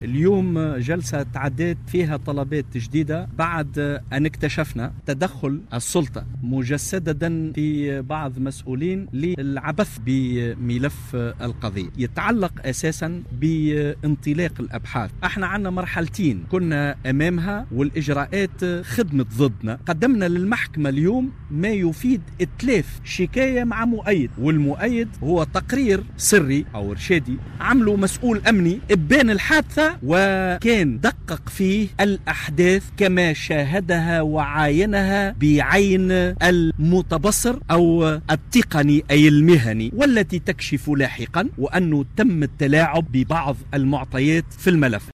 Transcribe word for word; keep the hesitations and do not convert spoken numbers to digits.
اليوم جلسة تعديت فيها طلبات جديدة بعد أن اكتشفنا تدخل السلطة مجسدا في بعض مسؤولين للعبث بملف القضية يتعلق أساسا بانطلاق الأبحاث. احنا عنا مرحلتين كنا أمامها والإجراءات خدمت ضدنا. قدمنا للمحكمة اليوم ما يفيد إتلاف شكاية مع مؤيد، والمؤيد هو تقرير سري أو إرشادي عمله مسؤول أمني إبان الحادثة وكان دقق فيه الأحداث كما شاهدها وعاينها بعين المتبصر أو التقني أي المهني، والتي تكشف لاحقا وأنه تم التلاعب ببعض المعطيات في الملف.